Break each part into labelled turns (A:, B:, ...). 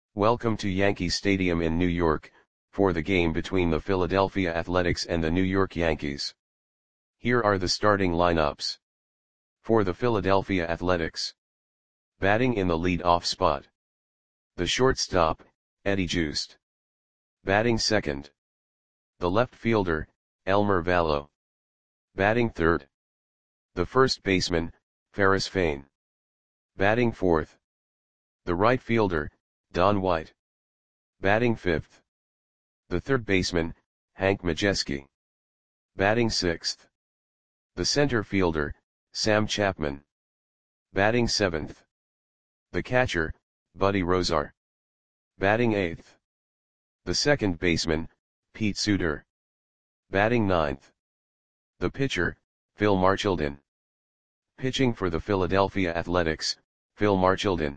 A: Welcome to Yankee Stadium in New York, for the game between the Philadelphia Athletics and the New York Yankees. Here are the starting lineups. For the Philadelphia Athletics. Batting in the lead-off spot. The shortstop, Eddie Joost. Batting second. The left fielder, Elmer Valo. Batting third. The first baseman, Ferris Fain. Batting fourth. The right fielder, Don White. Batting fifth. The third baseman, Hank Majeski. Batting sixth. The center fielder, Sam Chapman. Batting seventh. The catcher, Buddy Rozar. Batting eighth. The second baseman, Pete Suter. Batting ninth. The pitcher, Phil Marchildon. Pitching for the Philadelphia Athletics, Phil Marchildon.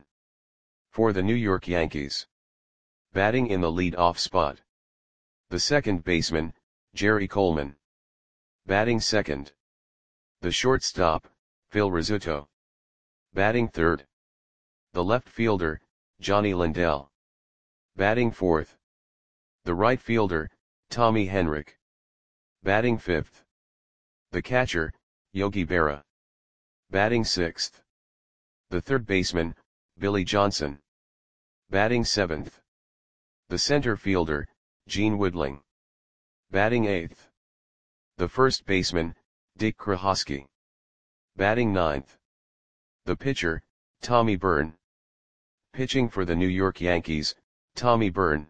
A: For the New York Yankees. Batting in the lead-off spot. The second baseman, Jerry Coleman. Batting second. The shortstop, Phil Rizzuto. Batting third. The left fielder, Johnny Lindell. Batting fourth. The right fielder, Tommy Henrich. Batting fifth. The catcher, Yogi Berra. Batting sixth. The third baseman, Billy Johnson. Batting seventh. The center fielder, Gene Woodling. Batting eighth. The first baseman, Dick Krahoski. Batting ninth. The pitcher, Tommy Byrne. Pitching for the New York Yankees, Tommy Byrne.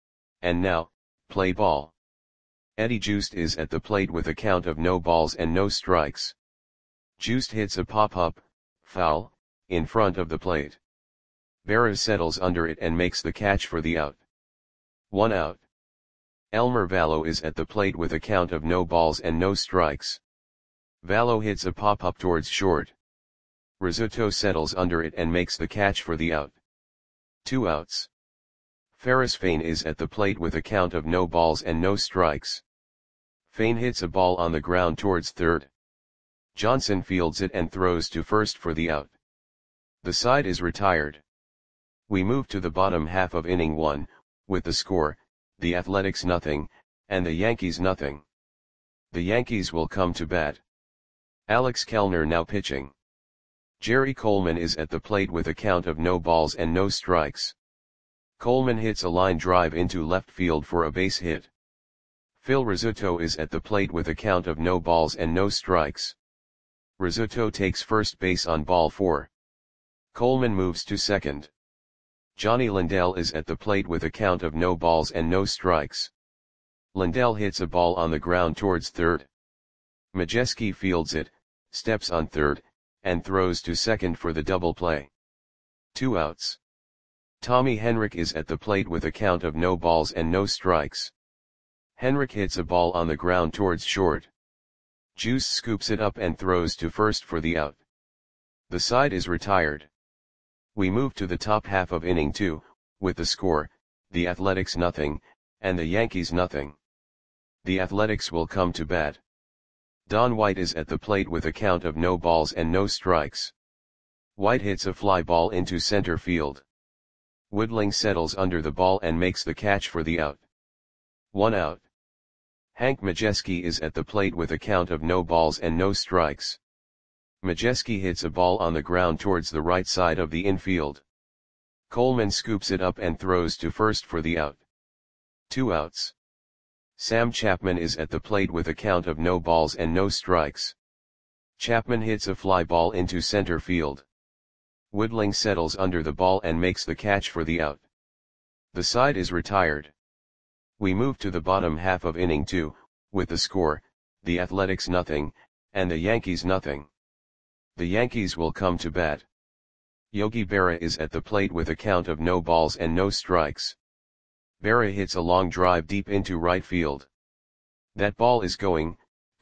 A: And now, play ball. Eddie Joost is at the plate with a count of no balls and no strikes. Joost hits a pop-up, foul, in front of the plate. Berra settles under it and makes the catch for the out. 1 out. Elmer Valo is at the plate with a count of no balls and no strikes. Valo hits a pop-up towards short. Rizzuto settles under it and makes the catch for the out. 2 outs. Ferris Fain is at the plate with a count of no balls and no strikes. Fain hits a ball on the ground towards third. Johnson fields it and throws to first for the out. The side is retired. We move to the bottom half of inning 1, with the score, the Athletics 0, and the Yankees 0. The Yankees will come to bat. Alex Kellner now pitching. Jerry Coleman is at the plate with a count of no balls and no strikes. Coleman hits a line drive into left field for a base hit. Phil Rizzuto is at the plate with a count of no balls and no strikes. Rizzuto takes first base on ball 4. Coleman moves to second. Johnny Lindell is at the plate with a count of no balls and no strikes. Lindell hits a ball on the ground towards third. Majeski fields it, steps on third, and throws to second for the double play. 2 outs. Tommy Henrich is at the plate with a count of no balls and no strikes. Henrich hits a ball on the ground towards short. Joost scoops it up and throws to first for the out. The side is retired. We move to the top half of inning 2, with the score, the Athletics 0, and the Yankees 0. The Athletics will come to bat. Don White is at the plate with a count of no balls and no strikes. White hits a fly ball into center field. Woodling settles under the ball and makes the catch for the out. 1 out. Hank Majeski is at the plate with a count of no balls and no strikes. Majeski hits a ball on the ground towards the right side of the infield. Coleman scoops it up and throws to first for the out. 2 outs. Sam Chapman is at the plate with a count of no balls and no strikes. Chapman hits a fly ball into center field. Woodling settles under the ball and makes the catch for the out. The side is retired. We move to the bottom half of inning 2, with the score, the Athletics 0, and the Yankees 0. The Yankees will come to bat. Yogi Berra is at the plate with a count of no balls and no strikes. Berra hits a long drive deep into right field. That ball is gone.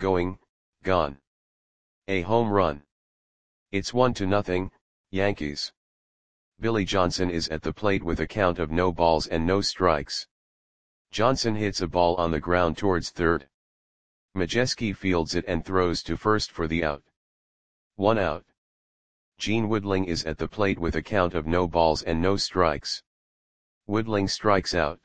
A: A home run. It's 1-0, Yankees. Billy Johnson is at the plate with a count of no balls and no strikes. Johnson hits a ball on the ground towards third. Majeski fields it and throws to first for the out. 1 out. Gene Woodling is at the plate with a count of no balls and no strikes. Woodling strikes out.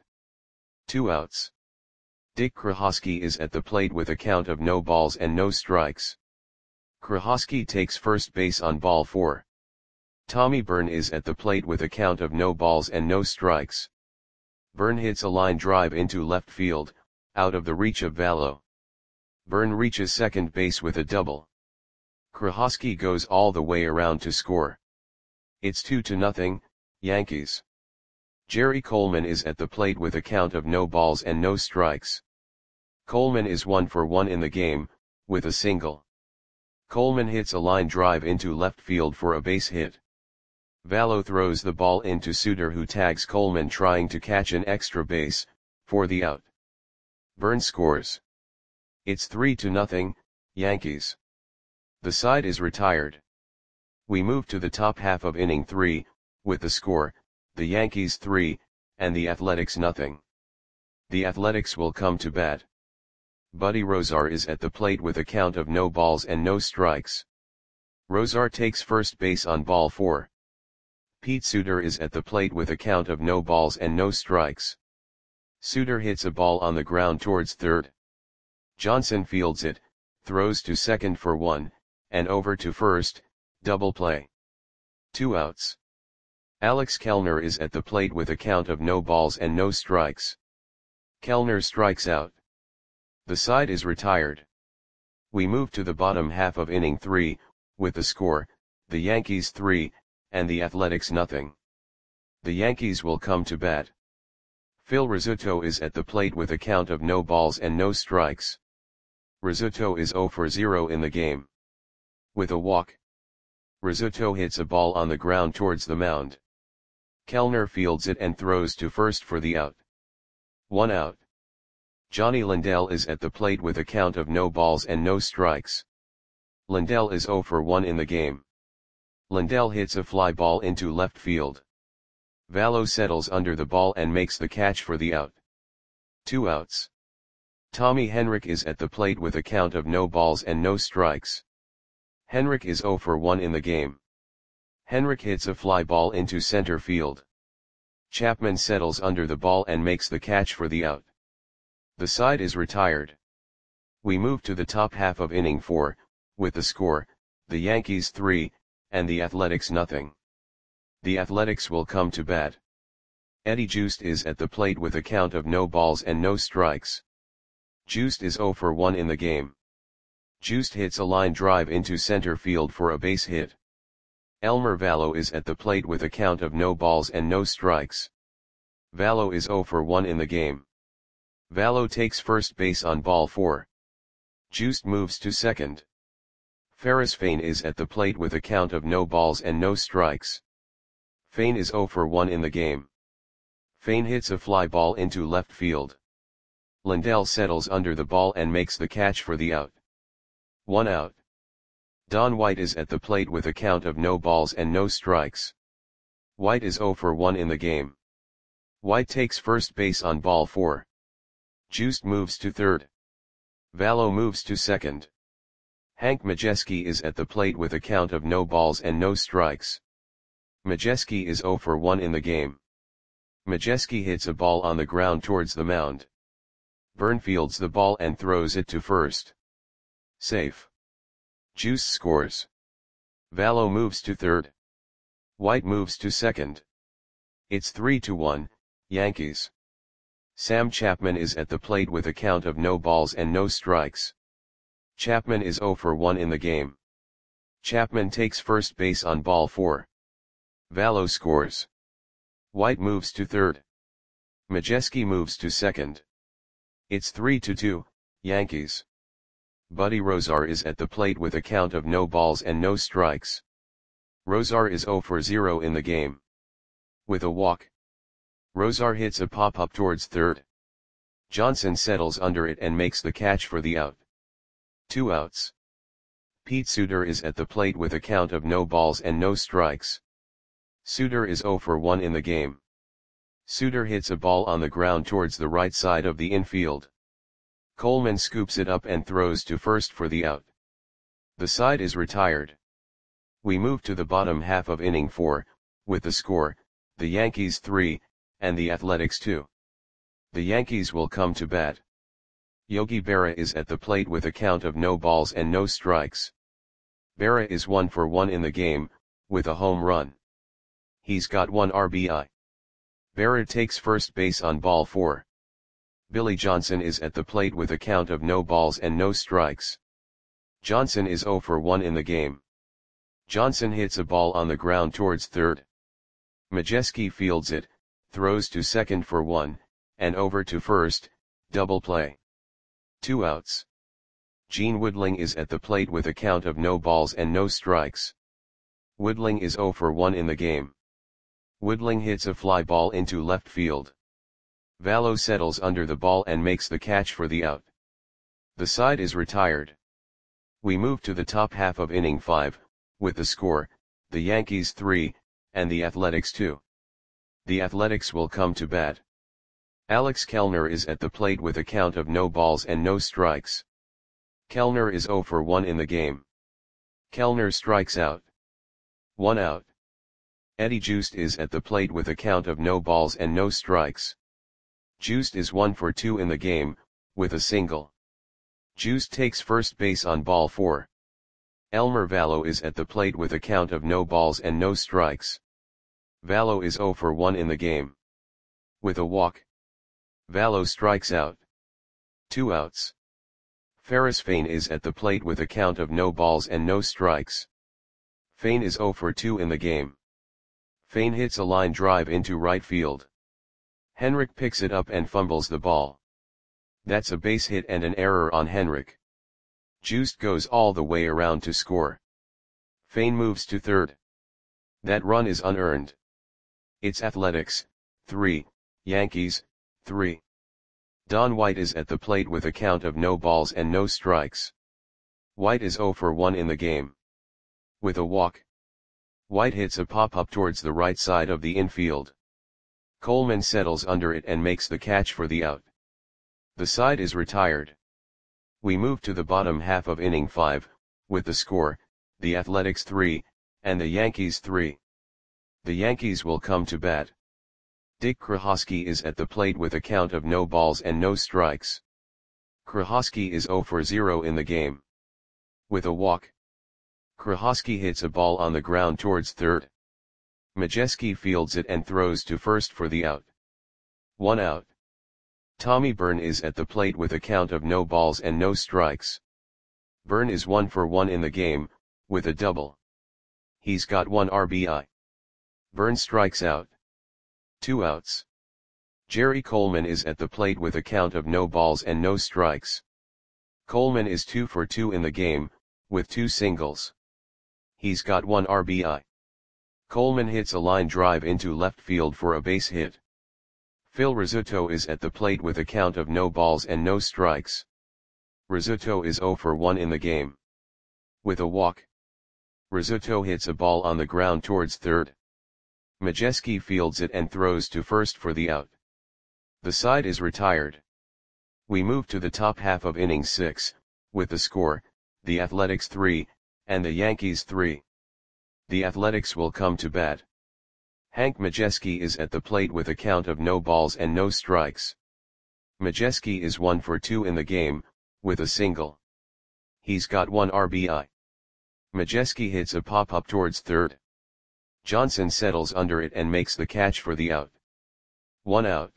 A: 2 outs. Dick Krahosky is at the plate with a count of no balls and no strikes. Krahosky takes first base on ball 4. Tommy Byrne is at the plate with a count of no balls and no strikes. Byrne hits a line drive into left field, out of the reach of Vallo. Byrne reaches second base with a double. Krahosky goes all the way around to score. It's 2-0, Yankees. Jerry Coleman is at the plate with a count of no balls and no strikes. Coleman is 1 for 1 in the game, with a single. Coleman hits a line drive into left field for a base hit. Vallo throws the ball into Suter, who tags Coleman trying to catch an extra base, for the out. Byrne scores. It's 3-0, Yankees. The side is retired. We move to the top half of inning 3, with the score, the Yankees 3, and the Athletics nothing. The Athletics will come to bat. Buddy Rozar is at the plate with a count of no balls and no strikes. Rozar takes first base on ball 4. Pete Suter is at the plate with a count of no balls and no strikes. Suter hits a ball on the ground towards third. Johnson fields it, throws to second for 1, and over to first, double play. 2 outs. Alex Kellner is at the plate with a count of no balls and no strikes. Kellner strikes out. The side is retired. We move to the bottom half of inning 3, with the score, the Yankees 3, and the Athletics nothing. The Yankees will come to bat. Phil Rizzuto is at the plate with a count of no balls and no strikes. Rizzuto is 0 for 0 in the game. With a walk, Rizzuto hits a ball on the ground towards the mound. Kellner fields it and throws to first for the out. 1 out. Johnny Lindell is at the plate with a count of no balls and no strikes. Lindell is 0 for 1 in the game. Lindell hits a fly ball into left field. Vallo settles under the ball and makes the catch for the out. 2 outs. Tommy Henrich is at the plate with a count of no balls and no strikes. Henrich is 0 for 1 in the game. Henrich hits a fly ball into center field. Chapman settles under the ball and makes the catch for the out. The side is retired. We move to the top half of inning 4, with the score, the Yankees 3, and the Athletics nothing. The Athletics will come to bat. Eddie Joost is at the plate with a count of no balls and no strikes. Joost is 0 for 1 in the game. Joost hits a line drive into center field for a base hit. Elmer Vallo is at the plate with a count of no balls and no strikes. Vallo is 0 for 1 in the game. Vallo takes first base on ball 4. Joost moves to second. Ferris Fain is at the plate with a count of no balls and no strikes. Fain is 0 for 1 in the game. Fain hits a fly ball into left field. Lindell settles under the ball and makes the catch for the out. 1 out. Don White is at the plate with a count of no balls and no strikes. White is 0 for 1 in the game. White takes first base on ball 4. Joost moves to third. Vallo moves to second. Hank Majeski is at the plate with a count of no balls and no strikes. Majeski is 0 for 1 in the game. Majeski hits a ball on the ground towards the mound. Byrne fields the ball and throws it to first. Safe. Joost scores. Vallo moves to third. White moves to second. It's 3-1, Yankees. Sam Chapman is at the plate with a count of no balls and no strikes. Chapman is 0 for 1 in the game. Chapman takes first base on ball 4. Vallo scores. White moves to third. Majeski moves to second. It's 3-2, Yankees. Buddy Rozar is at the plate with a count of no balls and no strikes. Rozar is 0 for 0 in the game. With a walk, Rozar hits a pop-up towards third. Johnson settles under it and makes the catch for the out. 2 outs. Pete Suter is at the plate with a count of no balls and no strikes. Suter is 0 for 1 in the game. Suter hits a ball on the ground towards the right side of the infield. Coleman scoops it up and throws to first for the out. The side is retired. We move to the bottom half of inning 4, with the score, the Yankees 3, and the Athletics 2. The Yankees will come to bat. Yogi Berra is at the plate with a count of no balls and no strikes. Berra is 1 for 1 in the game, with a home run. He's got 1 RBI. Berra takes first base on ball 4. Billy Johnson is at the plate with a count of no balls and no strikes. Johnson is 0 for 1 in the game. Johnson hits a ball on the ground towards third. Majewski fields it, throws to second for 1, and over to first, double play. 2 outs. Gene Woodling is at the plate with a count of no balls and no strikes. Woodling is 0 for 1 in the game. Woodling hits a fly ball into left field. Vallo settles under the ball and makes the catch for the out. The side is retired. We move to the top half of inning 5, with the score, the Yankees 3, and the Athletics 2. The Athletics will come to bat. Alex Kellner is at the plate with a count of no balls and no strikes. Kellner is 0 for 1 in the game. Kellner strikes out. 1 out. Eddie Joost is at the plate with a count of no balls and no strikes. Joost is 1 for 2 in the game, with a single. Joost takes first base on ball 4. Elmer Vallo is at the plate with a count of no balls and no strikes. Vallo is 0 for 1 in the game. With a walk. Vallo strikes out. 2 outs. Ferris Fain is at the plate with a count of no balls and no strikes. Fain is 0 for 2 in the game. Fain hits a line drive into right field. Henrik picks it up and fumbles the ball. That's a base hit and an error on Henrik. Joost goes all the way around to score. Fain moves to third. That run is unearned. It's Athletics 3, Yankees 3. Don White is at the plate with a count of no balls and no strikes. White is 0 for 1 in the game. With a walk. White hits a pop-up towards the right side of the infield. Coleman settles under it and makes the catch for the out. The side is retired. We move to the bottom half of inning 5, with the score, the Athletics 3, and the Yankees 3. The Yankees will come to bat. Dick Krahosky is at the plate with a count of no balls and no strikes. Krahosky is 0 for 0 in the game. With a walk. Krahosky hits a ball on the ground towards third. Majewski fields it and throws to first for the out. 1 out. Tommy Byrne is at the plate with a count of no balls and no strikes. Byrne is 1 for 1 in the game, with a double. He's got 1 RBI. Byrne strikes out. 2 outs. Jerry Coleman is at the plate with a count of no balls and no strikes. Coleman is 2 for 2 in the game, with 2 singles. He's got 1 RBI. Coleman hits a line drive into left field for a base hit. Phil Rizzuto is at the plate with a count of no balls and no strikes. Rizzuto is 0 for 1 in the game. With a walk. Rizzuto hits a ball on the ground towards third. Majewski fields it and throws to first for the out. The side is retired. We move to the top half of inning 6, with the score, the Athletics 3, and the Yankees 3. The Athletics will come to bat. Hank Majewski is at the plate with a count of no balls and no strikes. Majewski is 1 for 2 in the game, with a single. He's got 1 RBI. Majewski hits a pop-up towards third. Johnson settles under it and makes the catch for the out. 1 out.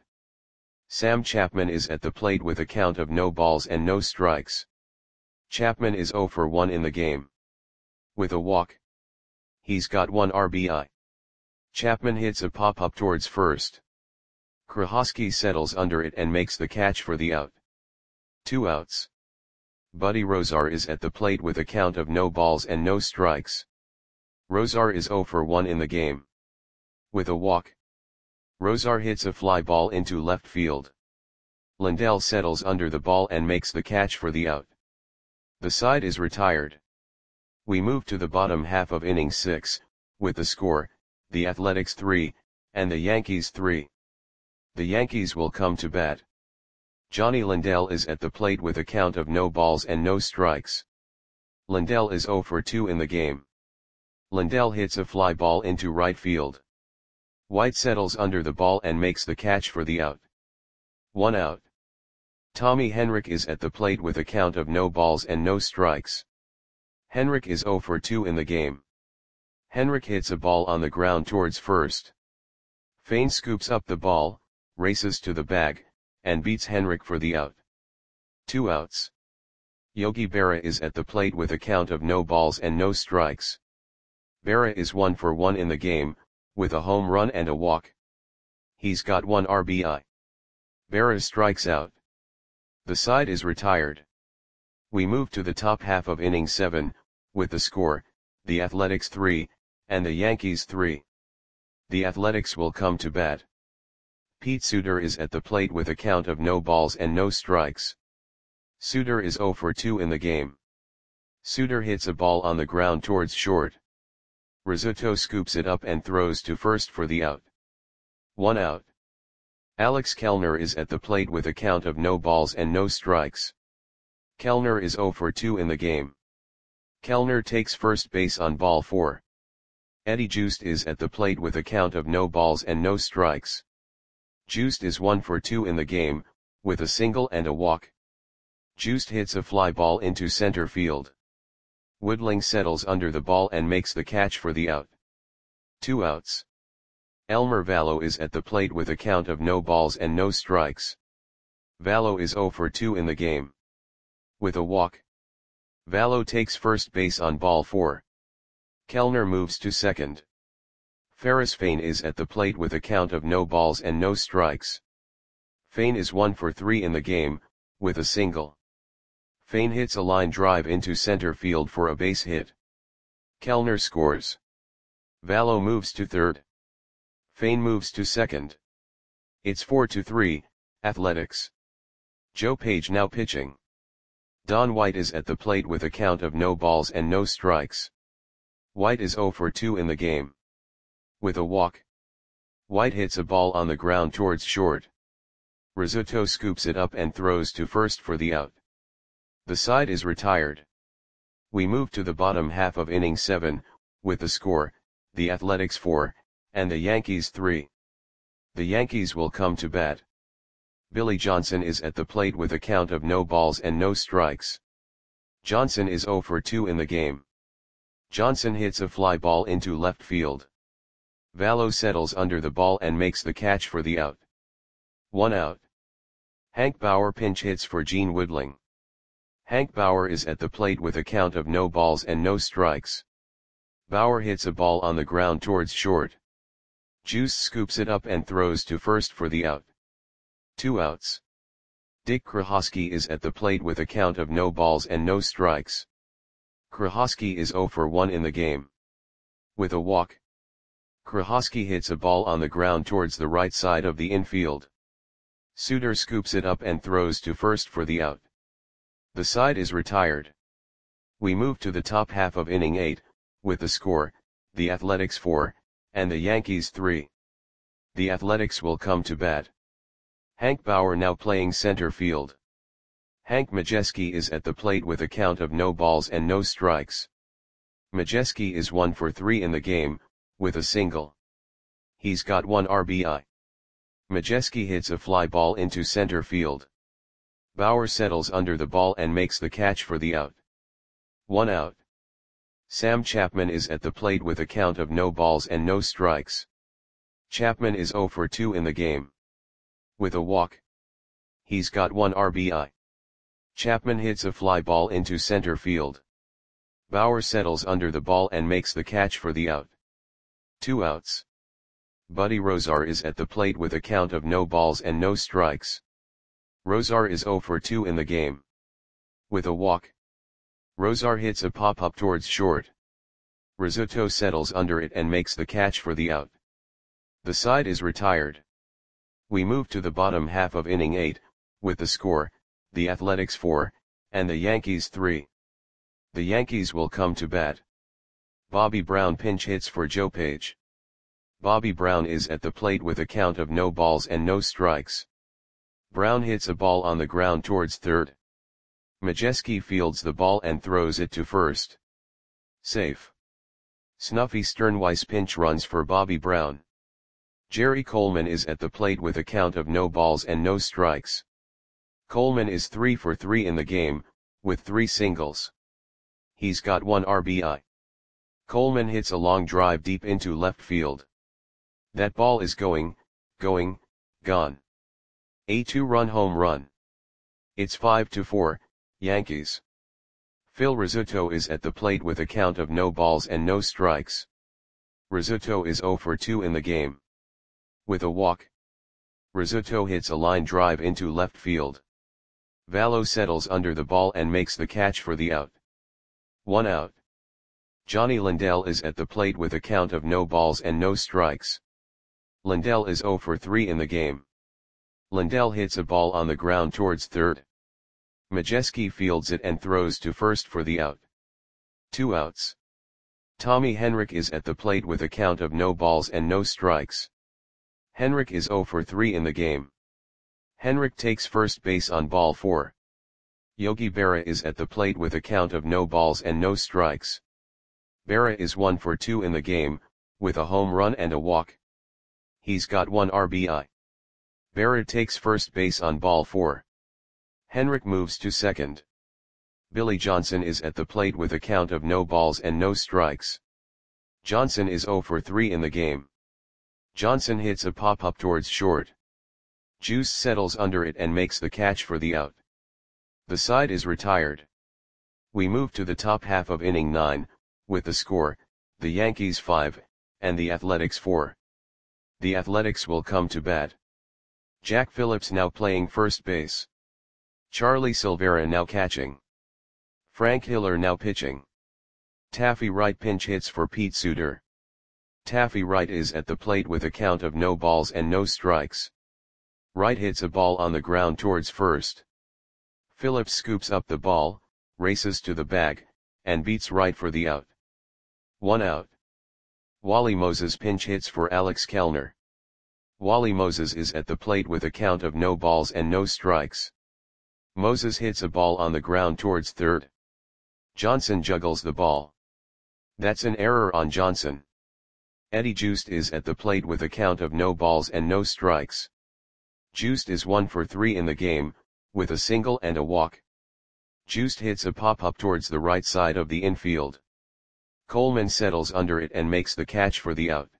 A: Sam Chapman is at the plate with a count of no balls and no strikes. Chapman is 0 for 1 in the game. With a walk. He's got 1 RBI. Chapman hits a pop-up towards first. Krahosky settles under it and makes the catch for the out. 2 outs. Buddy Rozar is at the plate with a count of no balls and no strikes. Rozar is 0 for 1 in the game. With a walk. Rozar hits a fly ball into left field. Lindell settles under the ball and makes the catch for the out. The side is retired. We move to the bottom half of inning 6, with the score, the Athletics 3, and the Yankees 3. The Yankees will come to bat. Johnny Lindell is at the plate with a count of no balls and no strikes. Lindell is 0 for 2 in the game. Lindell hits a fly ball into right field. White settles under the ball and makes the catch for the out. 1 out. Tommy Henrik is at the plate with a count of no balls and no strikes. Henrik is 0 for 2 in the game. Henrik hits a ball on the ground towards first. Fane scoops up the ball, races to the bag, and beats Henrik for the out. 2 outs. Yogi Berra is at the plate with a count of no balls and no strikes. Berra is 1 for 1 in the game, with a home run and a walk. He's got 1 RBI. Berra strikes out. The side is retired. We move to the top half of inning 7, with the score, the Athletics 3, and the Yankees 3. The Athletics will come to bat. Pete Suter is at the plate with a count of no balls and no strikes. Suter is 0 for 2 in the game. Suter hits a ball on the ground towards short. Rizzuto scoops it up and throws to first for the out. 1 out. Alex Kellner is at the plate with a count of no balls and no strikes. Kellner is 0 for 2 in the game. Kellner takes first base on ball 4. Eddie Joost is at the plate with a count of no balls and no strikes. Joost is 1 for 2 in the game, with a single and a walk. Joost hits a fly ball into center field. Woodling settles under the ball and makes the catch for the out. 2 outs. Elmer Valo is at the plate with a count of no balls and no strikes. Valo is 0 for 2 in the game. With a walk. Valo takes first base on ball 4. Kellner moves to second. Ferris Fane is at the plate with a count of no balls and no strikes. Fane is 1 for 3 in the game, with a single. Fane hits a line drive into center field for a base hit. Kellner scores. Valo moves to third. Fane moves to second. It's 4-3, Athletics. Joe Page now pitching. Don White is at the plate with a count of no balls and no strikes. White is 0 for 2 in the game. With a walk. White hits a ball on the ground towards short. Rizzuto scoops it up and throws to first for the out. The side is retired. We move to the bottom half of inning 7, with the score, the Athletics 4, and the Yankees 3. The Yankees will come to bat. Billy Johnson is at the plate with a count of no balls and no strikes. Johnson is 0 for 2 in the game. Johnson hits a fly ball into left field. Valo settles under the ball and makes the catch for the out. 1 out. Hank Bauer pinch hits for Gene Woodling. Hank Bauer is at the plate with a count of no balls and no strikes. Bauer hits a ball on the ground towards short. Juice scoops it up and throws to first for the out. 2 outs. Dick Krahosky is at the plate with a count of no balls and no strikes. Krahosky is 0 for 1 in the game. With a walk. Krahosky hits a ball on the ground towards the right side of the infield. Suter scoops it up and throws to first for the out. The side is retired. We move to the top half of inning 8, with the score, the Athletics 4, and the Yankees 3. The Athletics will come to bat. Hank Bauer now playing center field. Hank Majeski is at the plate with a count of no balls and no strikes. Majeski is 1 for 3 in the game, with a single. He's got 1 RBI. Majeski hits a fly ball into center field. Bauer settles under the ball and makes the catch for the out. 1 out. Sam Chapman is at the plate with a count of no balls and no strikes. Chapman is 0 for 2 in the game. With a walk. He's got 1 RBI. Chapman hits a fly ball into center field. Bauer settles under the ball and makes the catch for the out. 2 outs. Buddy Rozar is at the plate with a count of no balls and no strikes. Rozar is 0 for 2 in the game. With a walk. Rozar hits a pop-up towards short. Rizzuto settles under it and makes the catch for the out. The side is retired. We move to the bottom half of inning 8, with the score, the Athletics 4, and the Yankees 3. The Yankees will come to bat. Bobby Brown pinch hits for Joe Page. Bobby Brown is at the plate with a count of no balls and no strikes. Brown hits a ball on the ground towards third. Majeski fields the ball and throws it to first. Safe. Snuffy Sternweiss pinch runs for Bobby Brown. Jerry Coleman is at the plate with a count of no balls and no strikes. Coleman is 3 for 3 in the game, with 3 singles. He's got 1 RBI. Coleman hits a long drive deep into left field. That ball is gone. A 2-run home run. It's 5-4, Yankees. Phil Rizzuto is at the plate with a count of no balls and no strikes. Rizzuto is 0 for 2 in the game. With a walk, Rizzuto hits a line drive into left field. Vallo settles under the ball and makes the catch for the out. 1 out. Johnny Lindell is at the plate with a count of no balls and no strikes. Lindell is 0 for 3 in the game. Lindell hits a ball on the ground towards third. Majewski fields it and throws to first for the out. 2 outs. Tommy Henrich is at the plate with a count of no balls and no strikes. Henrich is 0 for 3 in the game. Henrich takes first base on ball 4. Yogi Berra is at the plate with a count of no balls and no strikes. Berra is 1 for 2 in the game, with a home run and a walk. He's got 1 RBI. Berra takes first base on ball 4. Henrich moves to second. Billy Johnson is at the plate with a count of no balls and no strikes. Johnson is 0 for 3 in the game. Johnson hits a pop-up towards short. Juice settles under it and makes the catch for the out. The side is retired. We move to the top half of inning 9, with the score, the Yankees 5, and the Athletics 4. The Athletics will come to bat. Jack Phillips now playing first base. Charlie Silvera now catching. Frank Hiller now pitching. Taffy Wright pinch hits for Pete Suter. Taffy Wright is at the plate with a count of no balls and no strikes. Wright hits a ball on the ground towards first. Phillips scoops up the ball, races to the bag, and beats Wright for the out. 1 out. Wally Moses pinch hits for Alex Kellner. Wally Moses is at the plate with a count of no balls and no strikes. Moses hits a ball on the ground towards third. Johnson juggles the ball. That's an error on Johnson. Eddie Joost is at the plate with a count of no balls and no strikes. Joost is 1 for 3 in the game, with a single and a walk. Joost hits a pop-up towards the right side of the infield. Coleman settles under it and makes the catch for the out.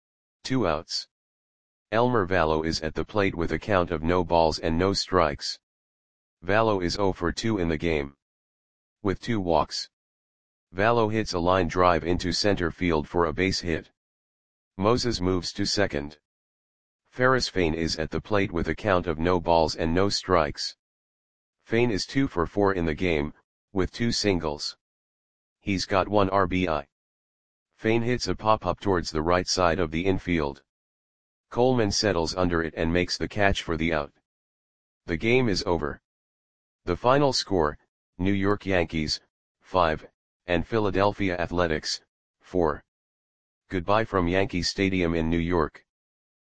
A: 2 outs. Elmer Vallo is at the plate with a count of no balls and no strikes. Vallo is 0 for 2 in the game. With 2 walks. Vallo hits a line drive into center field for a base hit. Moses moves to second. Ferris Fain is at the plate with a count of no balls and no strikes. Fain is 2 for 4 in the game, with 2 singles. He's got 1 RBI. Fain hits a pop-up towards the right side of the infield. Coleman settles under it and makes the catch for the out. The game is over. The final score, New York Yankees, 5, and Philadelphia Athletics, 4. Goodbye from Yankee Stadium in New York.